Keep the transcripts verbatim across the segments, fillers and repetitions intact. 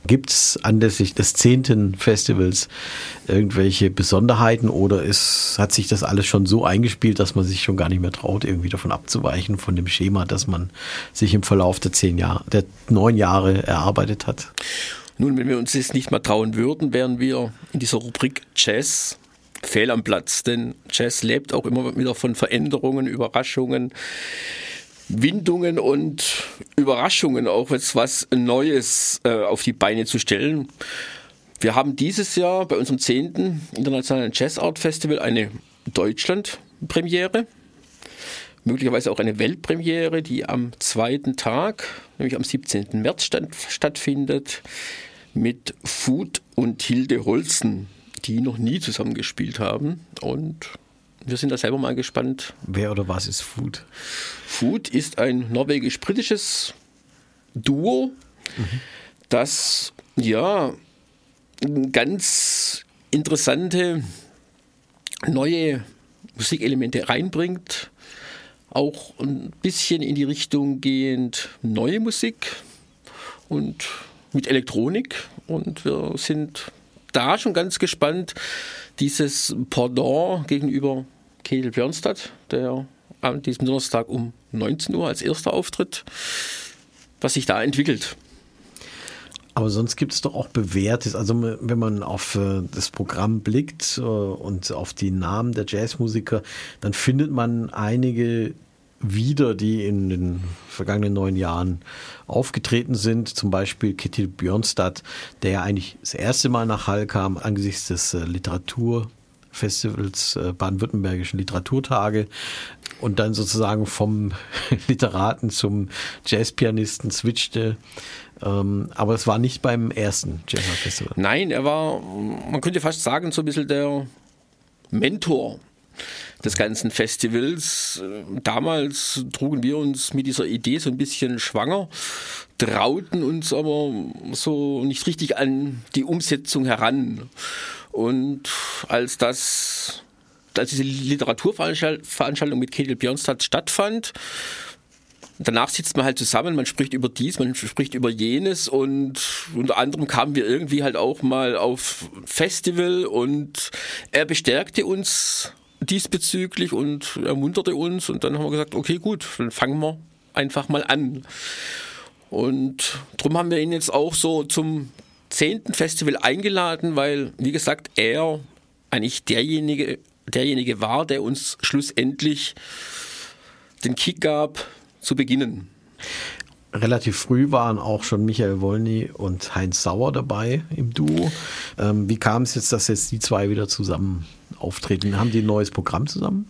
Gibt es anlässlich des zehnten Festivals irgendwelche Besonderheiten oder ist, hat sich das alles schon so eingespielt, dass man sich schon gar nicht mehr traut, irgendwie davon abzuweichen, von dem Schema, das man sich im Verlauf der zehn Jahre, der neun Jahre erarbeitet hat? Nun, wenn wir uns das nicht mehr trauen würden, wären wir in dieser Rubrik Jazz fehl am Platz. Denn Jazz lebt auch immer wieder von Veränderungen, Überraschungen, Windungen und Überraschungen, auch jetzt was Neues äh, auf die Beine zu stellen. Wir haben dieses Jahr bei unserem zehnten Internationalen Jazz Art Festival eine Deutschland-Premiere, möglicherweise auch eine Weltpremiere, die am zweiten Tag, nämlich am siebzehnten März stand, stattfindet, mit Food und Hilde Holsten, die noch nie zusammengespielt haben. Und wir sind da selber mal gespannt. Wer oder was ist Food? Food ist ein norwegisch-britisches Duo, mhm. das ja ganz interessante neue Musikelemente reinbringt. Auch ein bisschen in die Richtung gehend neue Musik und mit Elektronik. Und wir sind da schon ganz gespannt, dieses Pendant gegenüber Ketil Bjørnstad, der an diesem Donnerstag um neunzehn Uhr als erster auftritt, was sich da entwickelt. Aber sonst gibt es doch auch Bewährtes, also wenn man auf äh, das Programm blickt äh, und auf die Namen der Jazzmusiker, dann findet man einige wieder, die in den vergangenen neun Jahren aufgetreten sind. Zum Beispiel Ketil Bjørnstad, der ja eigentlich das erste Mal nach Hall kam angesichts des äh, Literaturfestivals, äh, Baden-Württembergischen Literaturtage, und dann sozusagen vom Literaten zum Jazzpianisten switchte. Ähm, aber es war nicht beim ersten Jazzfestival. Nein, er war, man könnte fast sagen, so ein bisschen der Mentor des ganzen Festivals. Damals trugen wir uns mit dieser Idee so ein bisschen schwanger, trauten uns aber so nicht richtig an die Umsetzung heran. Und als das, als diese Literaturveranstaltung mit Ketil Bjørnstad stattfand, danach sitzt man halt zusammen, man spricht über dies, man spricht über jenes, und unter anderem kamen wir irgendwie halt auch mal auf Festival, und er bestärkte uns diesbezüglich und ermunterte uns, und dann haben wir gesagt, okay, gut, dann fangen wir einfach mal an. Und darum haben wir ihn jetzt auch so zum zehnten Festival eingeladen, weil, wie gesagt, er eigentlich derjenige, derjenige war, der uns schlussendlich den Kick gab, zu beginnen. Relativ früh waren auch schon Michael Wolny und Heinz Sauer dabei im Duo. Ähm, wie kam es jetzt, dass jetzt die zwei wieder zusammen auftreten? Haben die ein neues Programm zusammen?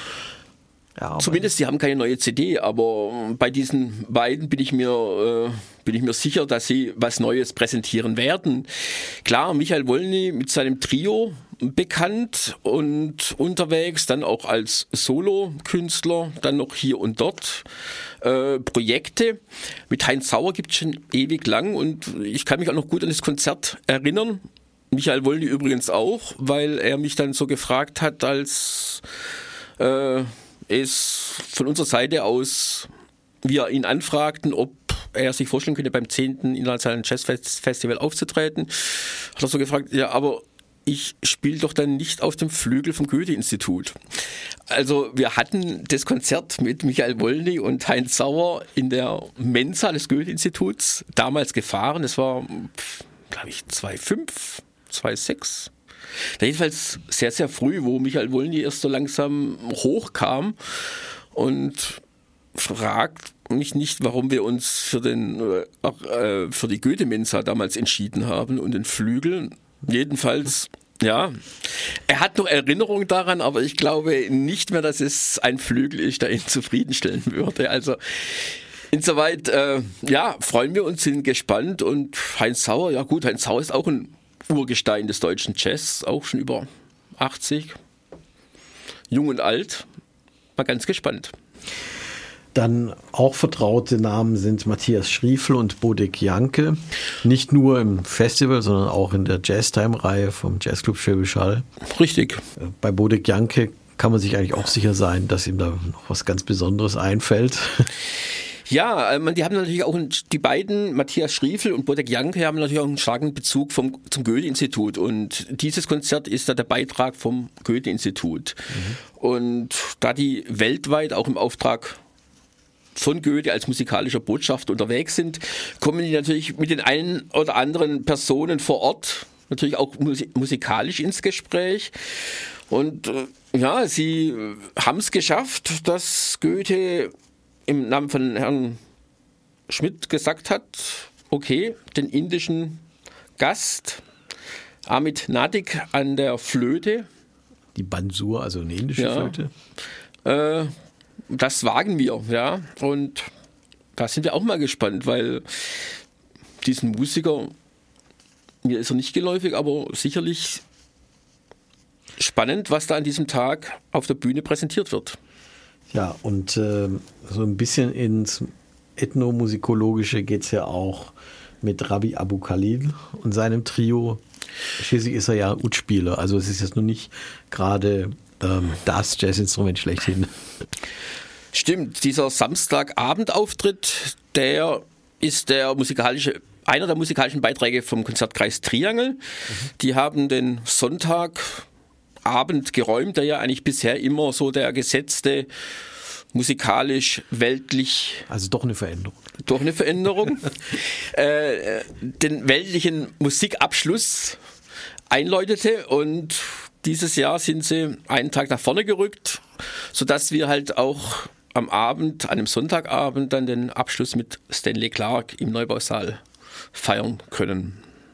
Ja, zumindest, sie haben keine neue C D, aber bei diesen beiden bin ich mir, äh, bin ich mir sicher, dass sie was Neues präsentieren werden. Klar, Michael Wolny mit seinem Trio bekannt und unterwegs, dann auch als Solo-Künstler, dann noch hier und dort äh, Projekte. Mit Heinz Sauer gibt es schon ewig lang, und ich kann mich auch noch gut an das Konzert erinnern. Michael Wolny übrigens auch, weil er mich dann so gefragt hat, als äh, es von unserer Seite aus wir ihn anfragten, ob er sich vorstellen könnte, beim zehnten Internationalen Jazzfestival aufzutreten. Hat er so gefragt, ja, aber ich spiele doch dann nicht auf dem Flügel vom Goethe-Institut. Also wir hatten das Konzert mit Michael Wolny und Heinz Sauer in der Mensa des Goethe-Instituts damals gefahren. Das war, glaube ich, zweitausendfünf, zweitausendsechs. Jedenfalls sehr, sehr früh, wo Michael Wolny erst so langsam hochkam, und fragt mich nicht, warum wir uns für, den, äh, für die Goethe-Mensa damals entschieden haben und den Flügel. Jedenfalls, ja, er hat noch Erinnerung daran, aber ich glaube nicht mehr, dass es ein Flügel ist, der ihn zufriedenstellen würde. Also insoweit, äh, ja, freuen wir uns, sind gespannt. Und Heinz Sauer, ja gut, Heinz Sauer ist auch ein Urgestein des deutschen Jazz, auch schon über achtzig, jung und alt, mal ganz gespannt. Dann auch vertraute Namen sind Matthias Schriefel und Bodek Janke, nicht nur im Festival, sondern auch in der Jazztime-Reihe vom Jazzclub Schwäbisch Hall. Richtig. Bei Bodek Janke kann man sich eigentlich auch sicher sein, dass ihm da noch was ganz Besonderes einfällt. Ja, die haben natürlich auch, die beiden, Matthias Schriefel und Bodek Janke, haben natürlich auch einen starken Bezug vom, zum Goethe-Institut. Und dieses Konzert ist da der Beitrag vom Goethe-Institut. Mhm. Und da die weltweit auch im Auftrag von Goethe als musikalischer Botschafter unterwegs sind, kommen die natürlich mit den einen oder anderen Personen vor Ort natürlich auch musikalisch ins Gespräch. Und äh, ja, sie haben es geschafft, dass Goethe im Namen von Herrn Schmidt gesagt hat, okay, den indischen Gast Amit Nadik an der Flöte. Die Bansur, also eine indische ja, Flöte. Äh, das wagen wir, ja. Und da sind wir auch mal gespannt, weil diesen Musiker, mir ist er nicht geläufig, aber sicherlich spannend, was da an diesem Tag auf der Bühne präsentiert wird. Ja, und äh, so ein bisschen ins Ethnomusikologische geht es ja auch mit Rabbi Abu Khalil und seinem Trio. Schließlich ist er ja Ud-Spieler, also es ist jetzt nur nicht gerade ähm, das Jazzinstrument schlechthin. Stimmt, dieser Samstagabendauftritt, der ist der musikalische, einer der musikalischen Beiträge vom Konzertkreis Triangel. Mhm. Die haben den Sonntagabend geräumt, der ja eigentlich bisher immer so der gesetzte, musikalisch, weltlich... Also doch eine Veränderung. Doch eine Veränderung. äh, den weltlichen Musikabschluss einläutete und dieses Jahr sind sie einen Tag nach vorne gerückt, sodass wir halt auch am Abend, an einem Sonntagabend, dann den Abschluss mit Stanley Clarke im Neubausaal feiern können.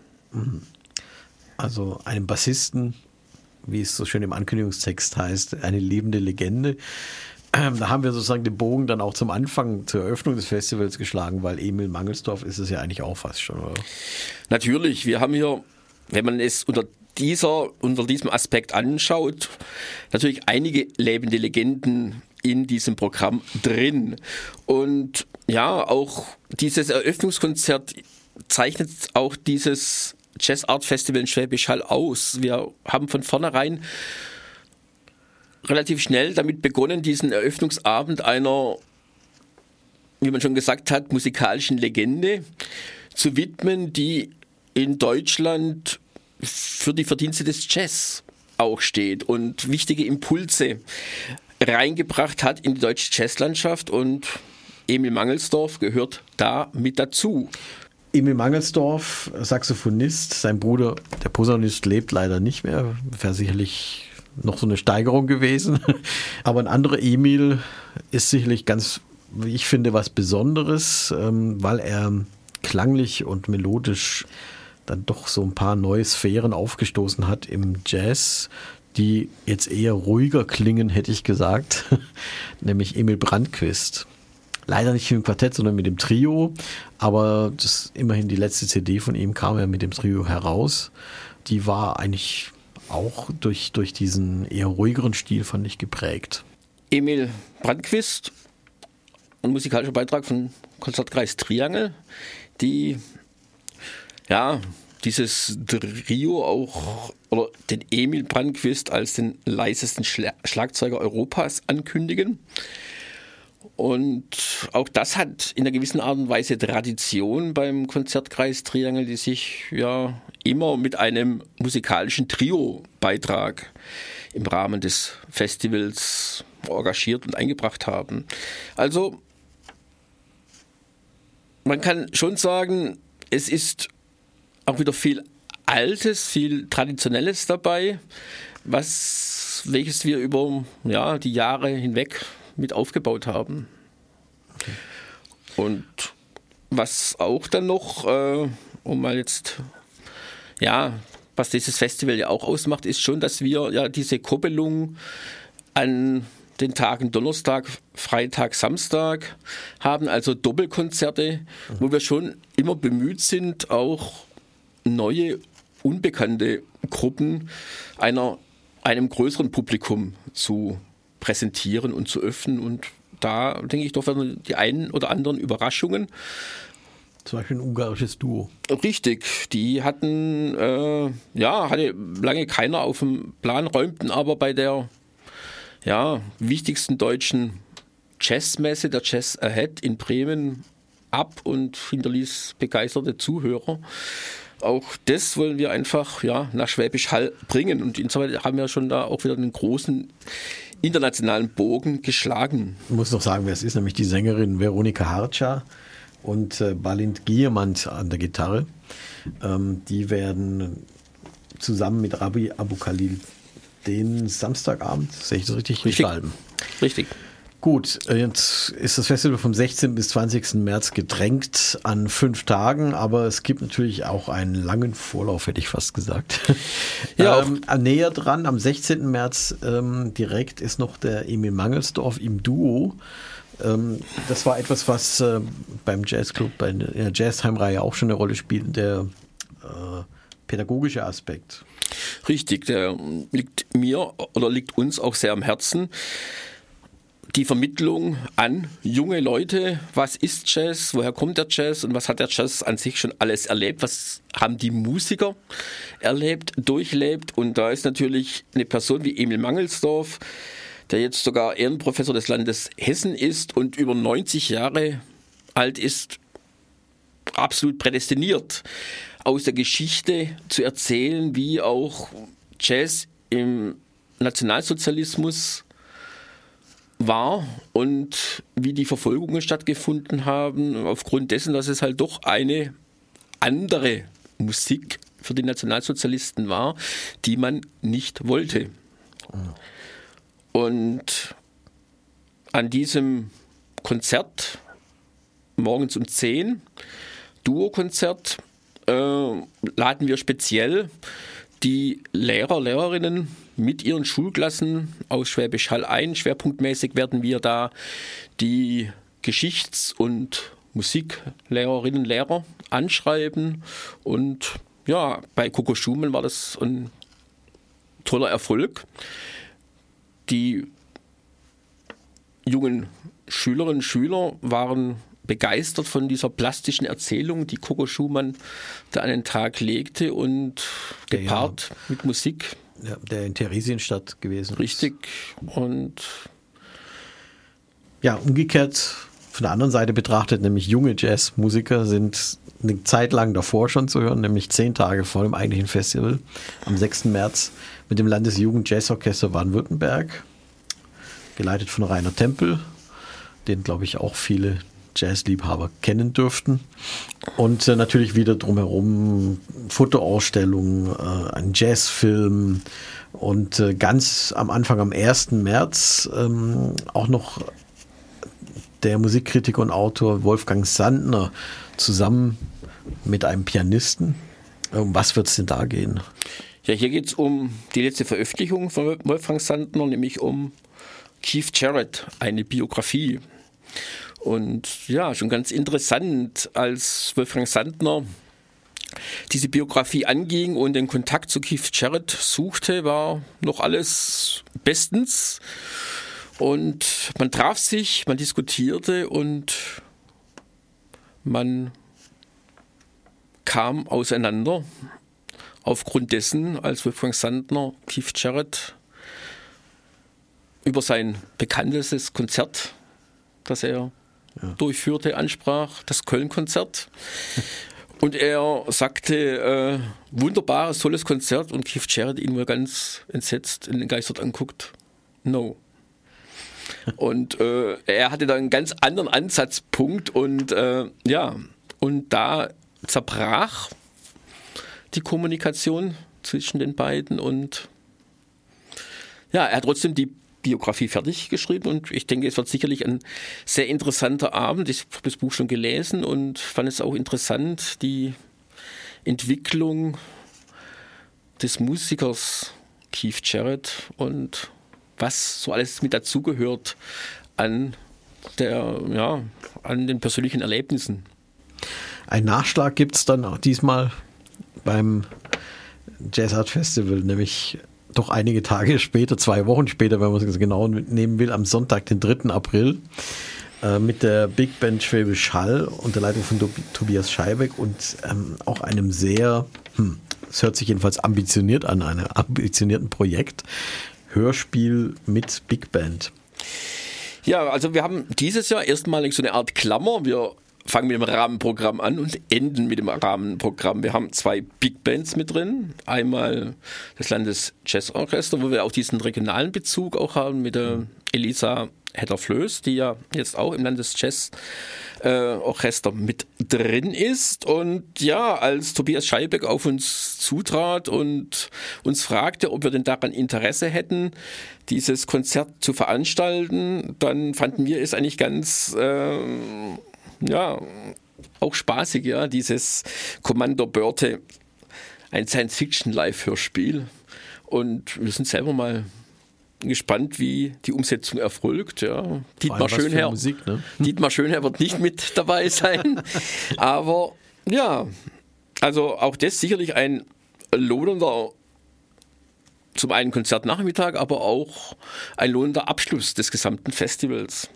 Also einem Bassisten, wie es so schön im Ankündigungstext heißt, eine lebende Legende. Ähm, da haben wir sozusagen den Bogen dann auch zum Anfang, zur Eröffnung des Festivals geschlagen, weil Emil Mangelsdorf ist es ja eigentlich auch fast schon, oder? Natürlich, wir haben hier, wenn man es unter dieser, unter diesem Aspekt anschaut, natürlich einige lebende Legenden in diesem Programm drin. Und ja, auch dieses Eröffnungskonzert zeichnet auch dieses Jazz Art Festival in Schwäbisch Hall aus. Wir haben von vornherein relativ schnell damit begonnen, diesen Eröffnungsabend einer, wie man schon gesagt hat, musikalischen Legende zu widmen, die in Deutschland für die Verdienste des Jazz auch steht und wichtige Impulse reingebracht hat in die deutsche Jazzlandschaft, und Emil Mangelsdorf gehört da mit dazu. Emil Mangelsdorf, Saxophonist, sein Bruder, der Posaunist, lebt leider nicht mehr, wäre sicherlich noch so eine Steigerung gewesen, aber ein anderer Emil ist sicherlich ganz, wie ich finde, was Besonderes, weil er klanglich und melodisch dann doch so ein paar neue Sphären aufgestoßen hat im Jazz, die jetzt eher ruhiger klingen, hätte ich gesagt, nämlich Emil Brandquist. Leider nicht mit dem Quartett, sondern mit dem Trio, aber das immerhin die letzte C D von ihm kam ja mit dem Trio heraus. Die war eigentlich auch durch, durch diesen eher ruhigeren Stil, fand ich, geprägt. Emil Brandquist, ein musikalischer Beitrag von Konzertkreis Triangel, die ja dieses Trio auch, oder den Emil Brandquist als den leisesten Schla- Schlagzeuger Europas ankündigen. Und auch das hat in einer gewissen Art und Weise Tradition beim Konzertkreis Triangel, die sich ja immer mit einem musikalischen Trio-Beitrag im Rahmen des Festivals engagiert und eingebracht haben. Also man kann schon sagen, es ist auch wieder viel Altes, viel Traditionelles dabei, was, welches wir über ja, die Jahre hinweg mit aufgebaut haben. Okay. Und was auch dann noch, äh, um mal jetzt, ja, was dieses Festival ja auch ausmacht, ist schon, dass wir ja diese Koppelung an den Tagen Donnerstag, Freitag, Samstag haben, also Doppelkonzerte, mhm. wo wir schon immer bemüht sind, auch neue, unbekannte Gruppen einer, einem größeren Publikum zu präsentieren und zu öffnen. Und da denke ich doch, werden die einen oder anderen Überraschungen. Zum Beispiel ein ungarisches Duo. Richtig, die hatten, äh, ja, hatte lange keiner auf dem Plan, räumten aber bei der ja, wichtigsten deutschen Jazzmesse, der Jazz Ahead in Bremen, ab und hinterließ begeisterte Zuhörer. Auch das wollen wir einfach ja, nach Schwäbisch Hall bringen. Und insoweit haben wir schon da auch wieder einen großen internationalen Bogen geschlagen. Ich muss noch sagen, wer es ist, nämlich die Sängerin Veronika Hartscha und äh, Balint Giermann an der Gitarre. Ähm, die werden zusammen mit Rabbi Abu Khalil den Samstagabend, sehe ich das richtig, richtig gestalten. Richtig. Gut, jetzt ist das Festival vom sechzehnten bis zwanzigsten März gedrängt an fünf Tagen, aber es gibt natürlich auch einen langen Vorlauf, hätte ich fast gesagt. Ja, ähm, näher dran, am sechzehnten März ähm, direkt ist noch der Emil Mangelsdorf im Duo. Ähm, das war etwas, was äh, beim Jazzclub, bei der Jazzheim-Reihe auch schon eine Rolle spielt, der äh, pädagogische Aspekt. Richtig, der liegt mir oder liegt uns auch sehr am Herzen. Die Vermittlung an junge Leute, was ist Jazz, woher kommt der Jazz und was hat der Jazz an sich schon alles erlebt, was haben die Musiker erlebt, durchlebt, und da ist natürlich eine Person wie Emil Mangelsdorf, der jetzt sogar Ehrenprofessor des Landes Hessen ist und über neunzig Jahre alt ist, absolut prädestiniert, aus der Geschichte zu erzählen, wie auch Jazz im Nationalsozialismus war und wie die Verfolgungen stattgefunden haben, aufgrund dessen, dass es halt doch eine andere Musik für die Nationalsozialisten war, die man nicht wollte. Und an diesem Konzert, morgens um zehn, Duo-Konzert, äh, laden wir speziell die Lehrer, Lehrerinnen mit ihren Schulklassen aus Schwäbisch Hall ein. Schwerpunktmäßig werden wir da die Geschichts- und Musiklehrerinnen, Lehrer anschreiben. Und ja, bei Coco Schumann war das ein toller Erfolg. Die jungen Schülerinnen und Schüler waren begeistert von dieser plastischen Erzählung, die Coco Schumann da an den Tag legte, und gepaart ja, mit Musik. Ja, der in Theresienstadt gewesen ist. Richtig. Und ja, umgekehrt von der anderen Seite betrachtet, nämlich junge Jazzmusiker sind eine Zeit lang davor schon zu hören, nämlich zehn Tage vor dem eigentlichen Festival, am sechsten März, mit dem Landesjugend-Jazzorchester Baden-Württemberg, geleitet von Rainer Tempel, den, glaube ich, auch viele Jazzliebhaber kennen dürften. Und äh, natürlich wieder drumherum Fotoausstellungen, äh, ein Jazzfilm und äh, ganz am Anfang, am ersten März, ähm, auch noch der Musikkritiker und Autor Wolfgang Sandner zusammen mit einem Pianisten. Um was wird es denn da gehen? Ja, hier geht es um die letzte Veröffentlichung von Wolfgang Sandner, nämlich um Keith Jarrett, eine Biografie. Und ja, schon ganz interessant, als Wolfgang Sandner diese Biografie anging und den Kontakt zu Keith Jarrett suchte, war noch alles bestens. Und man traf sich, man diskutierte und man kam auseinander. Aufgrund dessen, als Wolfgang Sandner Keith Jarrett über sein bekanntestes Konzert, das er ja. durchführte, ansprach, das Köln-Konzert. Und er sagte, äh, wunderbares, tolles Konzert, und Keith Jarrett ihn wohl ganz entsetzt und entgeistert anguckt. No. Und äh, er hatte da einen ganz anderen Ansatzpunkt, und äh, ja, und da zerbrach die Kommunikation zwischen den beiden, und ja, er hat trotzdem die Biografie fertig geschrieben, und ich denke, es wird sicherlich ein sehr interessanter Abend. Ich habe das Buch schon gelesen und fand es auch interessant, die Entwicklung des Musikers Keith Jarrett und was so alles mit dazugehört an der, ja, an den persönlichen Erlebnissen. Ein Nachschlag gibt es dann auch diesmal beim Jazz Art Festival, nämlich doch einige Tage später, zwei Wochen später, wenn man es genau nehmen will, am Sonntag, den dritten April, äh, mit der Big Band Schwäbisch Hall unter Leitung von Tobias Scheibeck und ähm, auch einem sehr, hm, es hört sich jedenfalls ambitioniert an, einem ambitionierten Projekt, Hörspiel mit Big Band. Ja, also wir haben dieses Jahr erstmalig so eine Art Klammer. Wir fangen mit dem Rahmenprogramm an und enden mit dem Rahmenprogramm. Wir haben zwei Big Bands mit drin. Einmal das Landesjazzorchester, wo wir auch diesen regionalen Bezug auch haben mit der Elisa Hedder-Flöß, die ja jetzt auch im Landesjazzorchester mit drin ist. Und ja, als Tobias Scheibek auf uns zutrat und uns fragte, ob wir denn daran Interesse hätten, dieses Konzert zu veranstalten, dann fanden wir es eigentlich ganz, äh, ja, auch spaßig, ja, dieses Kommando Börte, ein Science-Fiction-Live-Hörspiel. Und wir sind selber mal gespannt, wie die Umsetzung erfolgt. Ja. Dietmar Schönherr, Musik, ne? Dietmar Schönherr wird nicht mit dabei sein. Aber ja, also auch das sicherlich ein lohnender, zum einen Konzertnachmittag, aber auch ein lohnender Abschluss des gesamten Festivals.